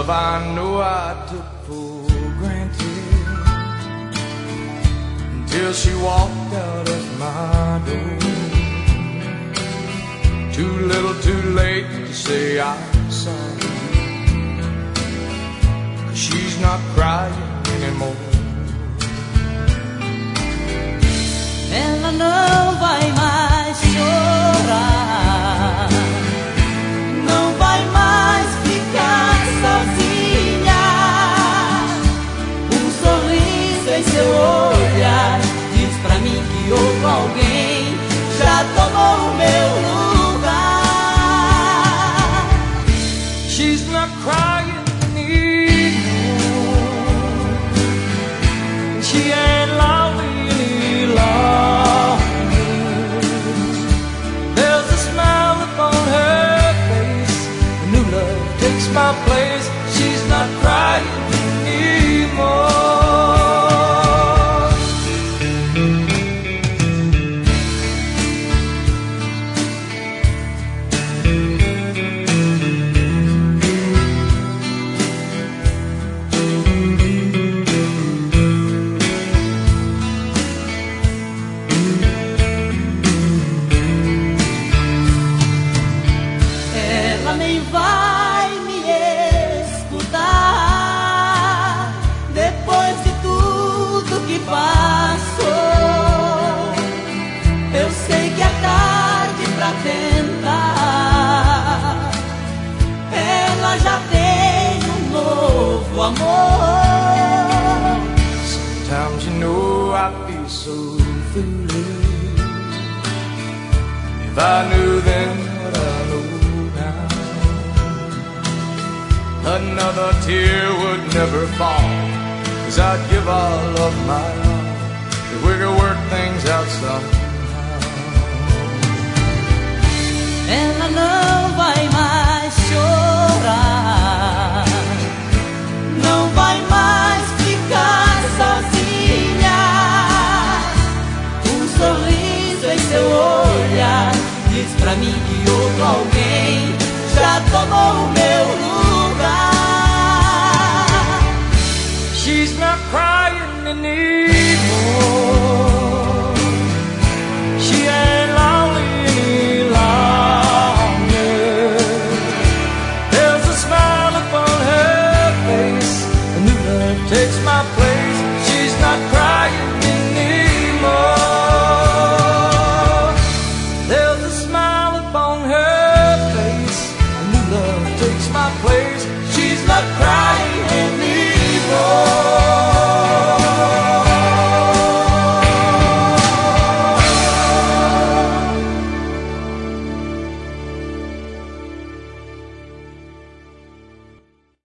love I know I took for granted, until she walked out of my door. Too little too late to say I'm sorry, 'cause she's not crying anymore. Ela não vai mais chorar, não vai mais ficar sozinha. Um sorriso em seu olhar diz pra mim que outro alguém já tomou o meu lugar. She's not crying anymore, she ain't lonely any longer. There's a smile upon her face, a new love takes my place. She's not crying anymore. Ela nem vai me escutar depois de tudo que passou. Eu sei que é tarde pra tentar. Ela já tem um novo amor. Sometimes you know I feel so foolish. If I knew then what I know now, another tear would never fall, 'cause I'd give all of my all if we could work things out somehow. Ela não vai mais chorar, não vai mais ficar sozinha. Um sorriso em seu olhar diz pra mim que outro alguém já tomou o